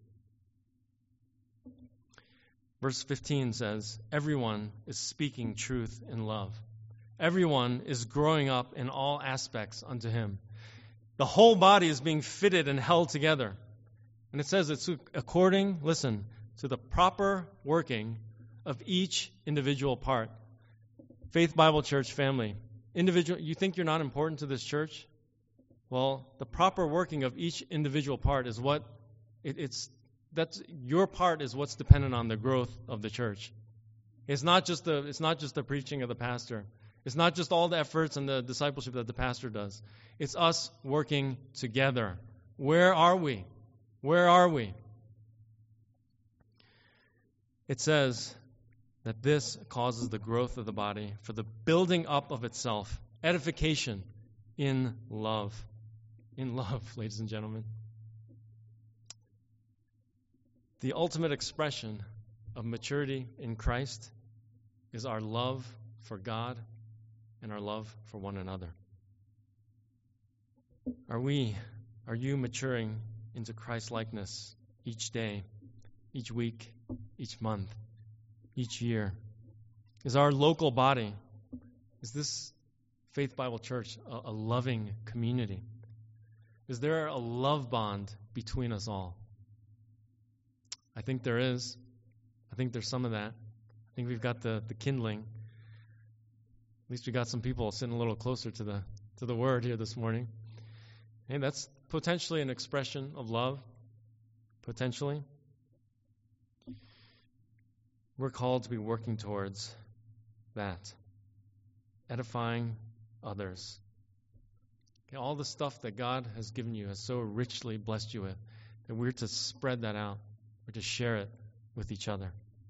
Verse fifteen says, everyone is speaking truth in love. Everyone is growing up in all aspects unto Him. The whole body is being fitted and held together. And it says it's according, listen, to the proper working of each individual part. Faith Bible Church family. Individual, you think you're not important to this church? Well, the proper working of each individual part is what it, it's that's your part is what's dependent on the growth of the church. It's not just the it's not just the preaching of the pastor. It's not just all the efforts and the discipleship that the pastor does. It's us working together. Where are we? Where are we? It says that this causes the growth of the body for the building up of itself, edification in love. In love, ladies and gentlemen. The ultimate expression of maturity in Christ is our love for God and our love for one another. Are we, are you maturing into Christ-likeness each day, each week, each month, each year? Is our local body, is this Faith Bible Church a, a loving community? Is there a love bond between us all? I think there is. I think there's some of that. I think we've got the, the kindling. At least we got some people sitting a little closer to the to the Word here this morning. And that's potentially an expression of love. Potentially. We're called to be working towards that. Edifying others. Okay, all the stuff that God has given you, has so richly blessed you with, that we're to spread that out. We're to share it with each other.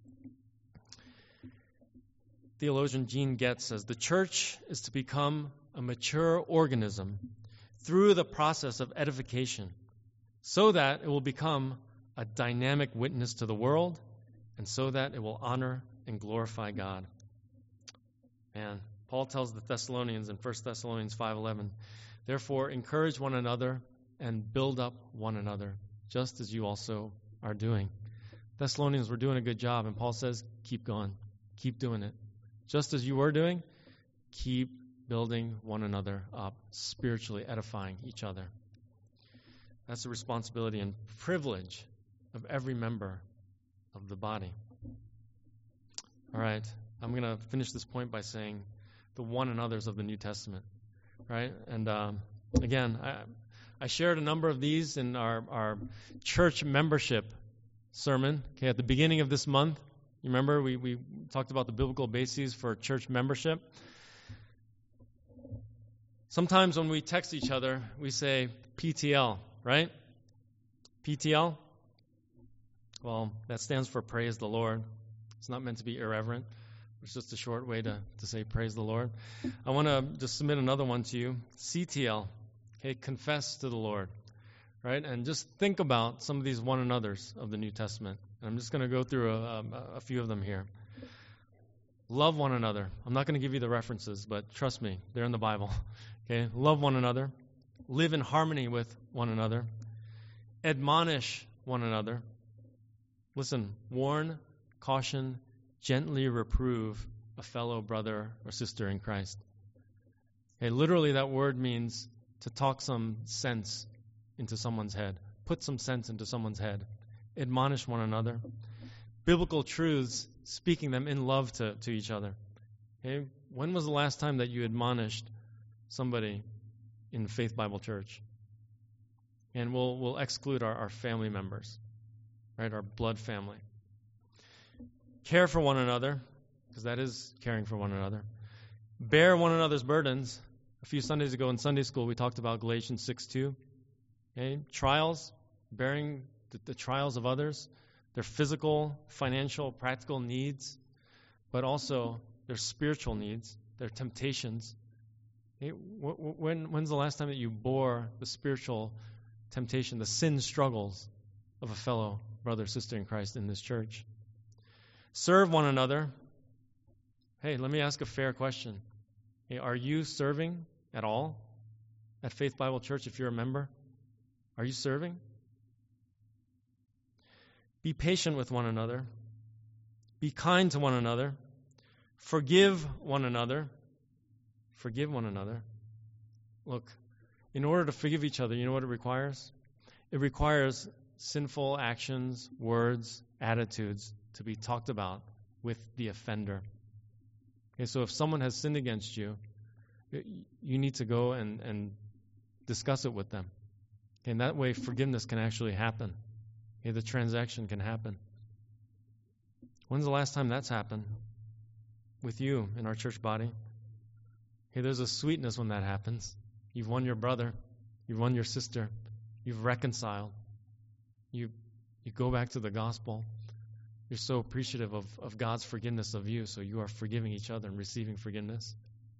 Theologian Gene Getz says, the church is to become a mature organism through the process of edification, so that it will become a dynamic witness to the world, and so that it will honor and glorify God. And Paul tells the Thessalonians in First Thessalonians five eleven, therefore encourage one another and build up one another, just as you also are doing. Thessalonians were doing a good job, and Paul says, keep going, keep doing it. Just as you were doing, keep building one another up, spiritually edifying each other. That's the responsibility and privilege of every member of the body. All right, I'm going to finish this point by saying the one another's of the New Testament, right? And um, again, I, I shared a number of these in our, our church membership sermon, okay, at the beginning of this month. You remember we, we talked about the biblical bases for church membership. Sometimes when we text each other, we say P T L, right? P T L? Well, that stands for praise the Lord. It's not meant to be irreverent. It's just a short way to, to say praise the Lord. I want to just submit another one to you. C T L, okay, confess to the Lord, right? And just think about some of these one another's of the New Testament. And I'm just going to go through a, a, a few of them here. Love one another. I'm not going to give you the references, but trust me, they're in the Bible. Okay, love one another. Live in harmony with one another. Admonish one another. Listen, warn, caution, gently reprove a fellow brother or sister in Christ. Okay, literally that word means to talk some sense into someone's head. Put some sense into someone's head. Admonish one another. Biblical truths, speaking them in love to, to each other. Okay, when was the last time that you admonished somebody in Faith Bible Church? And we'll we'll exclude our, our family members, right? Our blood family. Care for one another, because that is caring for one another. Bear one another's burdens. A few Sundays ago in Sunday school, we talked about Galatians six two. Okay? Trials, bearing the, the trials of others, their physical, financial, practical needs, but also their spiritual needs, their temptations. Okay? When, when's the last time that you bore the spiritual temptation, the sin struggles of a fellow brother or sister in Christ in this church? Serve one another. Hey, let me ask a fair question. Hey, are you serving at all at Faith Bible Church if you're a member? Are you serving? Be patient with one another. Be kind to one another. Forgive one another. Forgive one another. Look, in order to forgive each other, you know what it requires? It requires sinful actions, words, attitudes to be talked about with the offender. Okay, so if someone has sinned against you, you need to go and, and discuss it with them. Okay, and that way forgiveness can actually happen. Okay, the transaction can happen. When's the last time that's happened with you in our church body? Okay, there's a sweetness when that happens. You've won your brother. You've won your sister. You've reconciled. You you go back to the gospel. You're so appreciative of, of God's forgiveness of you, so you are forgiving each other and receiving forgiveness.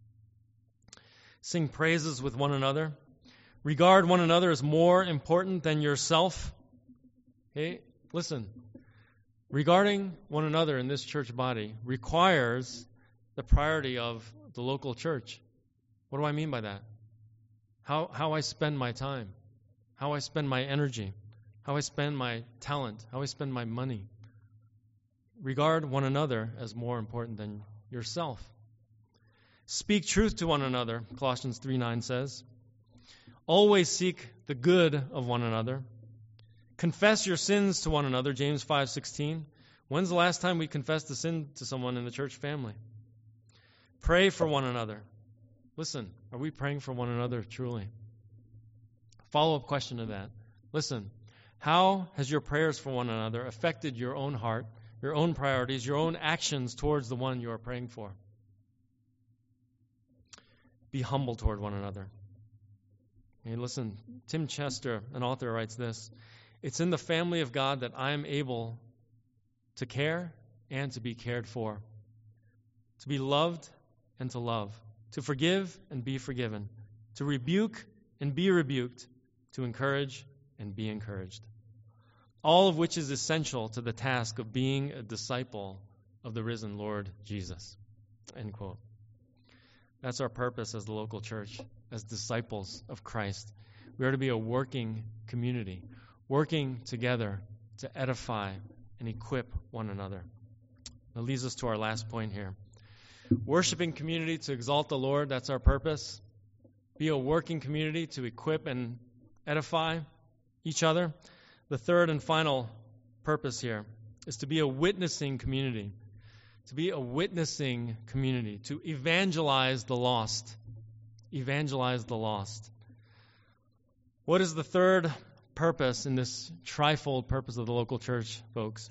Sing praises with one another. Regard one another as more important than yourself. Okay, listen. Regarding one another in this church body requires the priority of the local church. What do I mean by that? How how I spend my time, how I spend my energy, how I spend my talent, how I spend my money. Regard one another as more important than yourself. Speak truth to one another, Colossians three nine says. Always seek the good of one another. Confess your sins to one another, James five sixteen. When's the last time we confessed a sin to someone in the church family? Pray for one another. Listen, are we praying for one another truly? Follow-up question to that. Listen, how has your prayers for one another affected your own heart, your own priorities, your own actions towards the one you are praying for? Be humble toward one another. Hey, listen, Tim Chester, an author, writes this. It's in the family of God that I am able to care and to be cared for, to be loved and to love, to forgive and be forgiven, to rebuke and be rebuked, to encourage and be encouraged. All of which is essential to the task of being a disciple of the risen Lord Jesus. End quote. That's our purpose as the local church, as disciples of Christ. We are to be a working community, working together to edify and equip one another. That leads us to our last point here. Worshiping community to exalt the Lord, that's our purpose. Be a working community to equip and edify each other. The third and final purpose here is to be a witnessing community. To be a witnessing community, to evangelize the lost. Evangelize the lost. What is the third purpose in this trifold purpose of the local church, folks?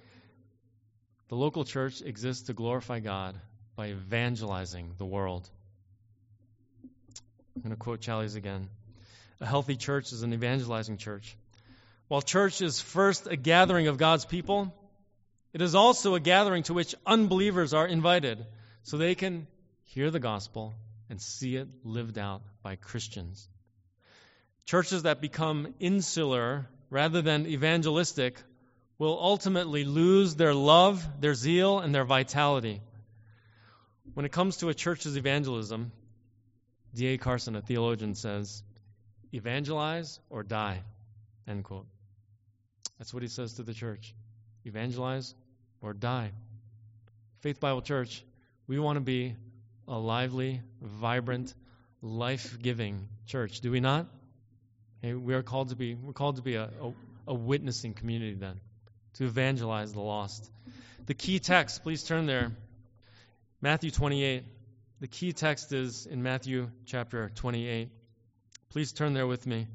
The local church exists to glorify God by evangelizing the world. I'm going to quote Challies again. A healthy church is an evangelizing church. While church is first a gathering of God's people, it is also a gathering to which unbelievers are invited so they can hear the gospel and see it lived out by Christians. Churches that become insular rather than evangelistic will ultimately lose their love, their zeal, and their vitality. When it comes to a church's evangelism, D A Carson, a theologian, says, evangelize or die, end quote. That's what he says to the church. Evangelize or die. Faith Bible Church, we want to be a lively, vibrant, life-giving church, do we not? Okay, we are called to be, we're called to be a, a, a witnessing community then, to evangelize the lost. The key text, please turn there, Matthew twenty-eight. The key text is in Matthew chapter twenty-eight. Please turn there with me.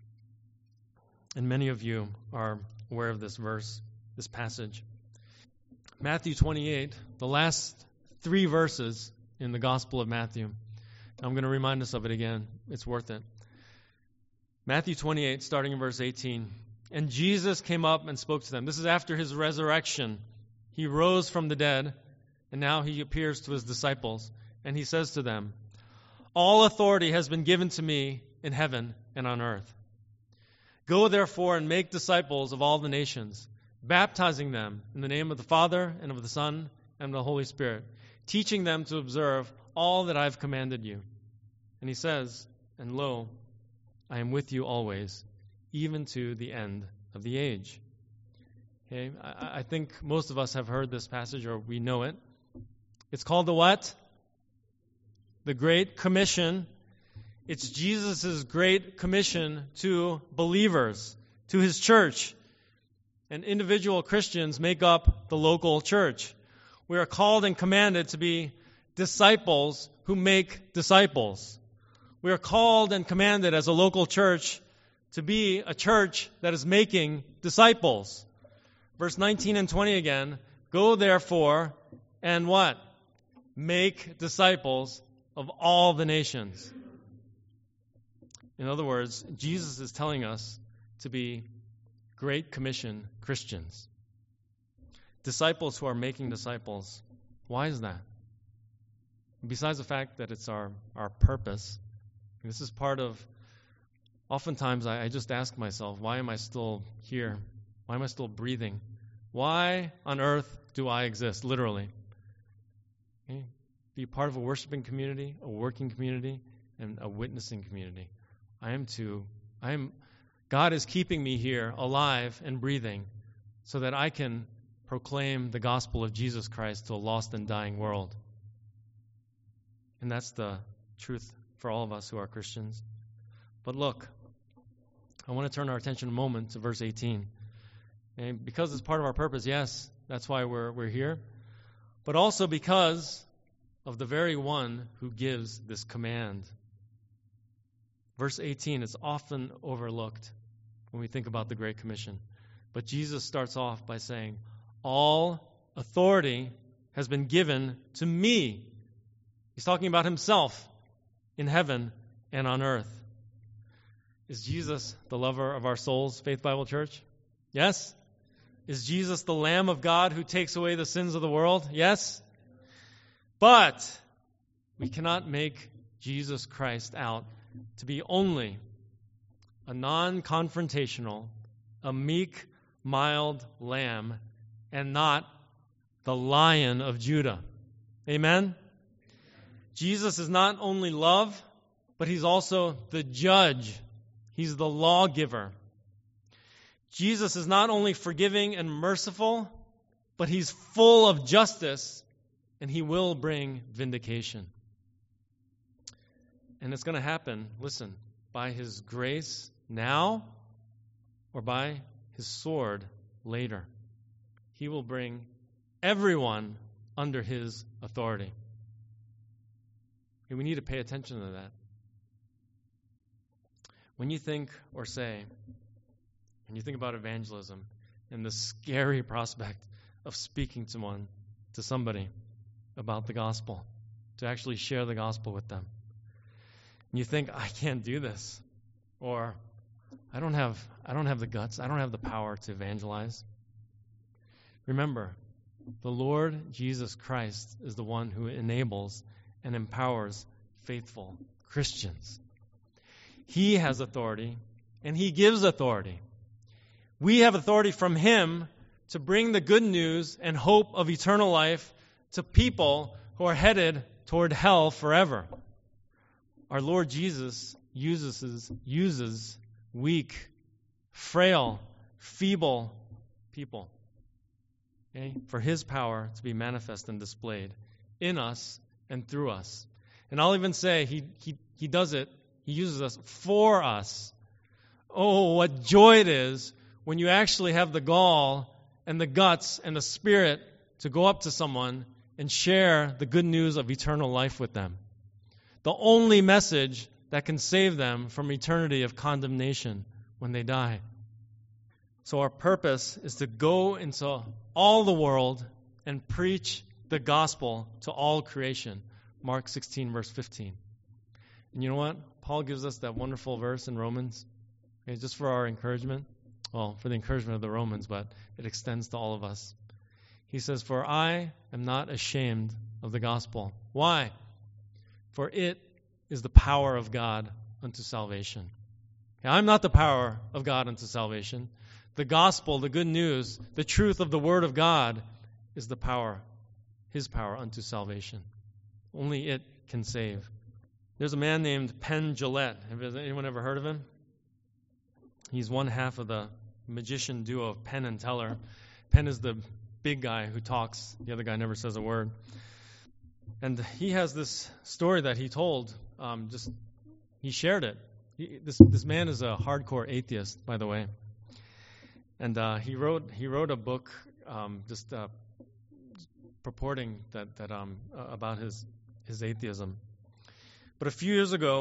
And many of you are aware of this verse, this passage. Matthew twenty-eight, the last three verses in the Gospel of Matthew. I'm going to remind us of it again. It's worth it. Matthew twenty-eight, starting in verse eighteen. And Jesus came up and spoke to them. This is after his resurrection. He rose from the dead, and now he appears to his disciples. And he says to them, all authority has been given to me in heaven and on earth. Go therefore and make disciples of all the nations, baptizing them in the name of the Father and of the Son and of the Holy Spirit, teaching them to observe all that I have commanded you. And he says, and lo, I am with you always, even to the end of the age. Okay, I, I think most of us have heard this passage, or we know it. It's called the what? The Great Commission. It's Jesus' Great Commission to believers, to his church. And individual Christians make up the local church. We are called and commanded to be disciples who make disciples. We are called and commanded as a local church to be a church that is making disciples. Verse nineteen and twenty again. Go therefore and what? Make disciples of all the nations. In other words, Jesus is telling us to be Great Commission Christians. Disciples who are making disciples. Why is that? Besides the fact that it's our, our purpose, this is part of, oftentimes I, I just ask myself, why am I still here? Why am I still breathing? Why on earth do I exist, literally? Okay? Be part of a worshiping community, a working community, and a witnessing community. I am to, I am, God is keeping me here alive and breathing so that I can proclaim the gospel of Jesus Christ to a lost and dying world. And that's the truth for all of us who are Christians. But look, I want to turn our attention a moment to verse eighteen. And because it's part of our purpose, yes, that's why we're we're here. But also because of the very one who gives this command. Verse eighteen is often overlooked when we think about the Great Commission. But Jesus starts off by saying, all authority has been given to me. He's talking about himself in heaven and on earth. Is Jesus the lover of our souls, Faith Bible Church? Yes? Is Jesus the Lamb of God who takes away the sins of the world? Yes? But we cannot make Jesus Christ out to be only a non-confrontational, a meek, mild lamb, and not the Lion of Judah. Amen? Jesus is not only love, but he's also the judge. He's the lawgiver. Jesus is not only forgiving and merciful, but he's full of justice, and he will bring vindication. And it's going to happen, listen, by his grace now or by his sword later. He will bring everyone under his authority. And we need to pay attention to that. When you think or say, when you think about evangelism and the scary prospect of speaking to one, to somebody about the gospel, to actually share the gospel with them, and you think, I can't do this, or I don't have, I don't have the guts, I don't have the power to evangelize. Remember, the Lord Jesus Christ is the one who enables and empowers faithful Christians. He has authority, and he gives authority. We have authority from him to bring the good news and hope of eternal life to people who are headed toward hell forever. Our Lord Jesus uses, uses weak, frail, feeble people, okay, for his power to be manifest and displayed in us and through us. And I'll even say he, he, he does it, he uses us for us. Oh, what joy it is when you actually have the gall and the guts and the spirit to go up to someone and share the good news of eternal life with them. The only message that can save them from eternity of condemnation when they die. So our purpose is to go into all the world and preach the gospel to all creation. Mark sixteen, verse fifteen. And you know what? Paul gives us that wonderful verse in Romans, okay, just for our encouragement. Well, for the encouragement of the Romans, but it extends to all of us. He says, for I am not ashamed of the gospel. Why? For it is the power of God unto salvation. Okay, I'm not the power of God unto salvation. The gospel, the good news, the truth of the word of God is the power, his power unto salvation. Only it can save. There's a man named Penn Jillette. Have anyone ever heard of him? He's one half of the magician duo of Penn and Teller. Penn is the big guy who talks. The other guy never says a word. And he has this story that he told. Um, just he shared it. He, this this man is a hardcore atheist, by the way. And uh, he wrote he wrote a book um, just uh, purporting that that um, uh, about his his atheism. But a few years ago,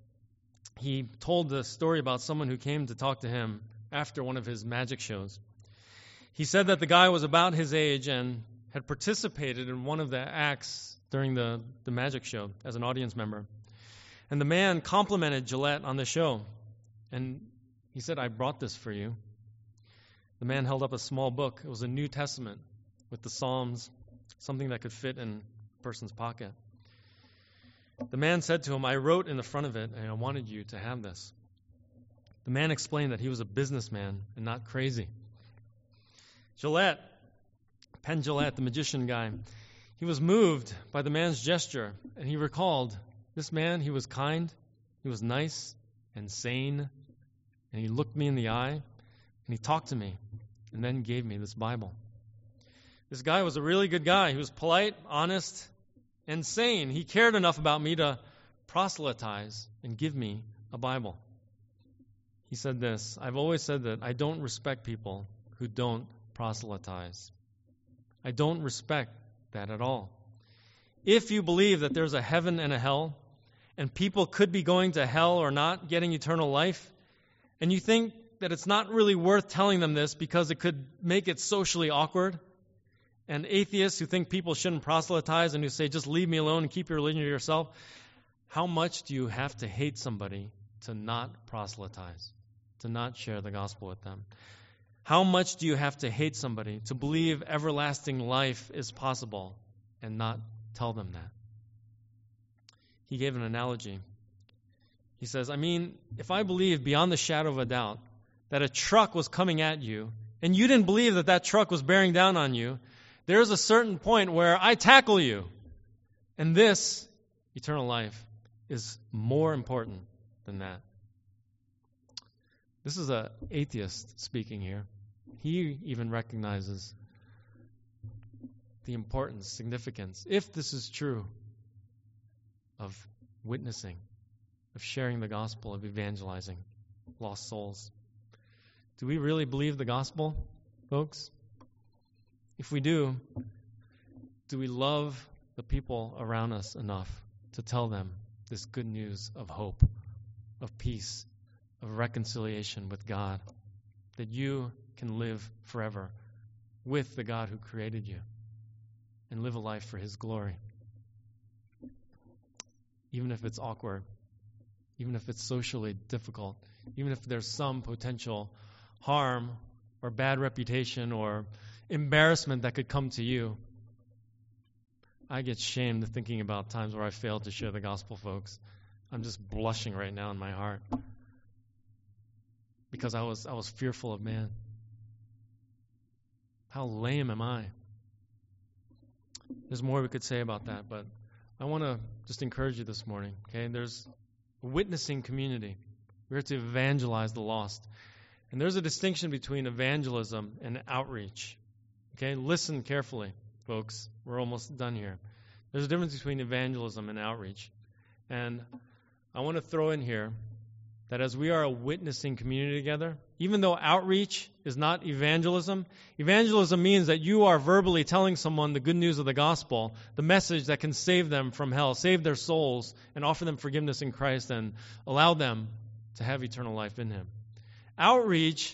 he told the story about someone who came to talk to him after one of his magic shows. He said that the guy was about his age and had participated in one of the acts during the, the magic show as an audience member. And the man complimented Jillette on the show. And he said, I brought this for you. The man held up a small book. It was a New Testament with the Psalms, something that could fit in a person's pocket. The man said to him, I wrote in the front of it, and I wanted you to have this. The man explained that he was a businessman and not crazy. Jillette, Penn Jillette, the magician guy, he was moved by the man's gesture, and he recalled, this man, he was kind, he was nice and sane, and he looked me in the eye, and he talked to me, and then gave me this Bible. This guy was a really good guy. He was polite, honest, and sane. He cared enough about me to proselytize and give me a Bible. He said this, I've always said that I don't respect people who don't proselytize. I don't respect that at all. If you believe that there's a heaven and a hell, and people could be going to hell or not getting eternal life, and you think that it's not really worth telling them this because it could make it socially awkward, and atheists who think people shouldn't proselytize and who say, just leave me alone and keep your religion to yourself, how much do you have to hate somebody to not proselytize, to not share the gospel with them? How much do you have to hate somebody to believe everlasting life is possible and not tell them that? He gave an analogy. He says, I mean, if I believe beyond the shadow of a doubt that a truck was coming at you, and you didn't believe that that truck was bearing down on you, there's a certain point where I tackle you. And this, eternal life, is more important than that. This is an atheist speaking here. He even recognizes the importance, significance, if this is true, of witnessing, of sharing the gospel, of evangelizing lost souls. Do we really believe the gospel, folks? If we do, do we love the people around us enough to tell them this good news of hope, of peace, of reconciliation with God, that you can live forever with the God who created you and live a life for His glory? Even if it's awkward, even if it's socially difficult, even if there's some potential harm or bad reputation or embarrassment that could come to you. I get shamed thinking about times where I failed to share the gospel, folks. I'm just blushing right now in my heart because I was I was fearful of man. How lame am I? There's more we could say about that, but I want to just encourage you this morning, okay? There's a witnessing community. We're to evangelize the lost. And there's a distinction between evangelism and outreach. Okay, listen carefully, folks. We're almost done here. There's a difference between evangelism and outreach. And I want to throw in here that as we are a witnessing community together, even though outreach is not evangelism, evangelism means that you are verbally telling someone the good news of the gospel, the message that can save them from hell, save their souls, and offer them forgiveness in Christ and allow them to have eternal life in Him. Outreach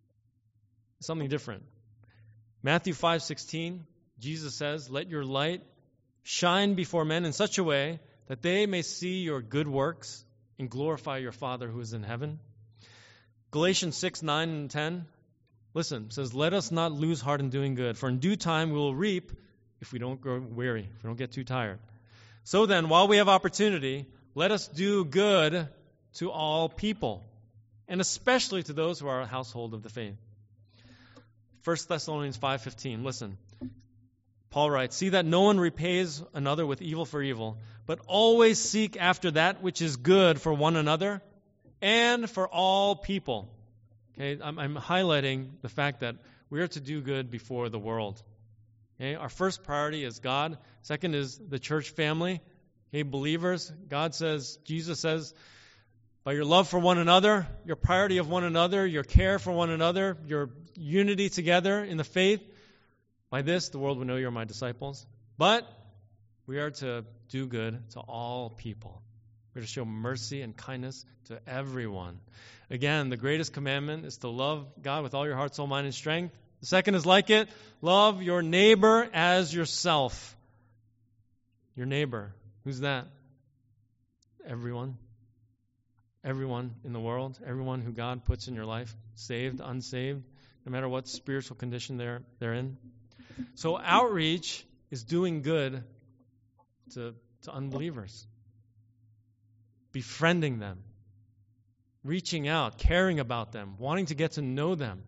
is something different. Matthew five sixteen, Jesus says, let your light shine before men in such a way that they may see your good works and glorify your Father who is in heaven. Galatians six, nine, and ten, listen, says, let us not lose heart in doing good, for in due time we will reap if we don't grow weary, if we don't get too tired. So then, while we have opportunity, let us do good to all people, and especially to those who are a household of the faith. First Thessalonians five fifteen, listen. Paul writes, see that no one repays another with evil for evil, but always seek after that which is good for one another and for all people. Okay, I'm, I'm highlighting the fact that we are to do good before the world. Okay, our first priority is God. Second is the church family. Okay, believers. God says, Jesus says, by your love for one another, your priority of one another, your care for one another, your unity together in the faith, by this the world will know you're my disciples. But we are to do good to all people. We're to show mercy and kindness to everyone. Again, the greatest commandment is to love God with all your heart, soul, mind, and strength. The second is like it. Love your neighbor as yourself. Your neighbor. Who's that? Everyone. Everyone in the world. Everyone who God puts in your life. Saved, unsaved. No matter what spiritual condition they're, they're in. So outreach is doing good to, to unbelievers. Befriending them. Reaching out, caring about them, wanting to get to know them.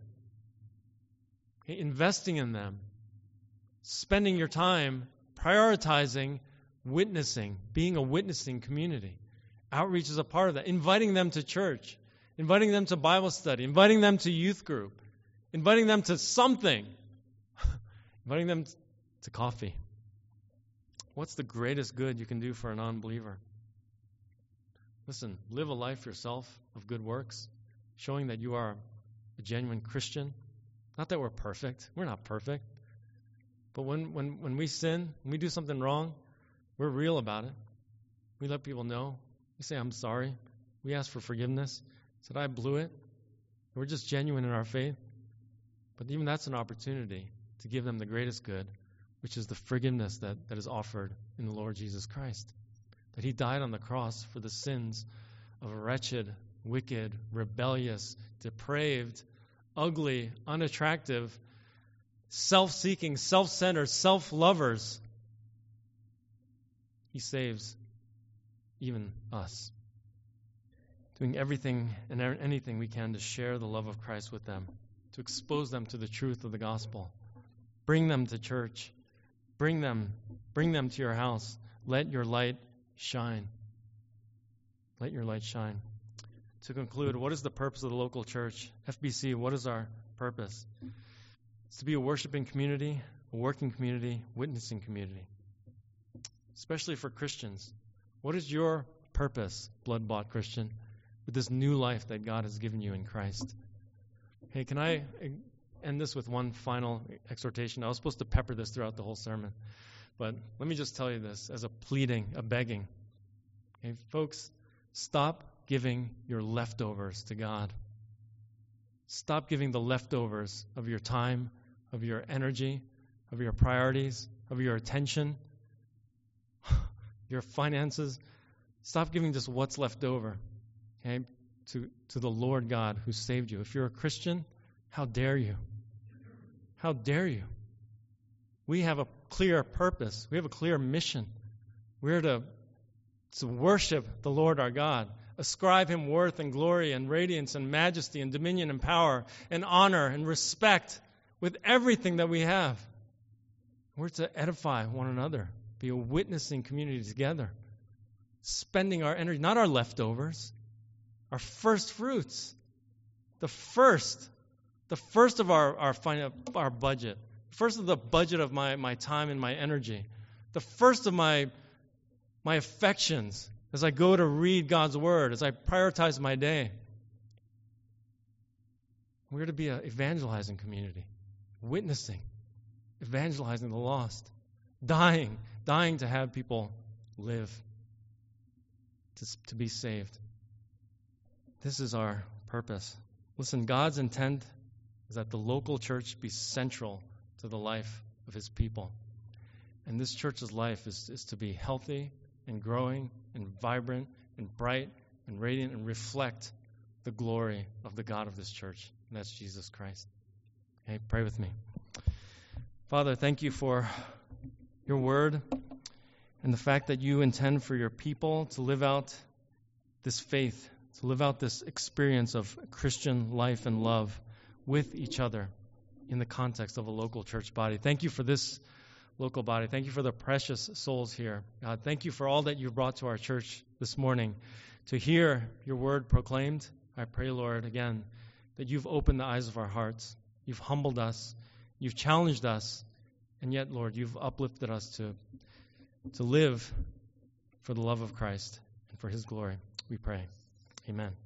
Okay, investing in them. Spending your time prioritizing witnessing, being a witnessing community. Outreach is a part of that. Inviting them to church. Inviting them to Bible study. Inviting them to youth group. Inviting them to something. Inviting them to coffee. What's the greatest good you can do for a non-believer? Listen, live a life yourself of good works, showing that you are a genuine Christian. Not that we're perfect. We're not perfect. But when, when, when we sin, when we do something wrong, we're real about it. We let people know. We say, I'm sorry. We ask for forgiveness. Said, I blew it. We're just genuine in our faith. But even that's an opportunity to give them the greatest good, which is the forgiveness that, that is offered in the Lord Jesus Christ. That he died on the cross for the sins of a wretched, wicked, rebellious, depraved, ugly, unattractive, self-seeking, self-centered, self-lovers. He saves even us. Doing everything and anything we can to share the love of Christ with them, to expose them to the truth of the gospel. Bring them to church. Bring them, bring them to your house. Let your light shine. Let your light shine. To conclude, what is the purpose of the local church? F B C, what is our purpose? It's to be a worshiping community, a working community, witnessing community. Especially for Christians. What is your purpose, blood-bought Christian, with this new life that God has given you in Christ? Hey, can I end this with one final exhortation? I was supposed to pepper this throughout the whole sermon. But let me just tell you this as a pleading, a begging. Okay, folks, stop giving your leftovers to God. Stop giving the leftovers of your time, of your energy, of your priorities, of your attention, your finances. Stop giving just what's left over, okay, to, to the Lord God who saved you. If you're a Christian, how dare you? How dare you? We have a clear purpose. We have a clear mission. We're to, to worship the Lord our God, ascribe him worth and glory and radiance and majesty and dominion and power and honor and respect with everything that we have. We're to edify one another, be a witnessing community together, spending our energy, not our leftovers, our first fruits, the first, the first of our, our, our budget, first of the budget of my, my time and my energy, the first of my, my affections as I go to read God's Word, as I prioritize my day. We're to be an evangelizing community, witnessing, evangelizing the lost, dying, dying to have people live, to, to be saved. This is our purpose. Listen, God's intent is that the local church be central to the life of his people. And this church's life is, is to be healthy and growing and vibrant and bright and radiant and reflect the glory of the God of this church. And that's Jesus Christ. Okay, pray with me. Father, thank you for your word and the fact that you intend for your people to live out this faith, to live out this experience of Christian life and love with each other in the context of a local church body. Thank you for this local body. Thank you for the precious souls here. God, thank you for all that you've brought to our church this morning to hear your word proclaimed. I pray, Lord, again, that you've opened the eyes of our hearts. You've humbled us. You've challenged us. And yet, Lord, you've uplifted us to, to live for the love of Christ and for his glory. We pray. Amen.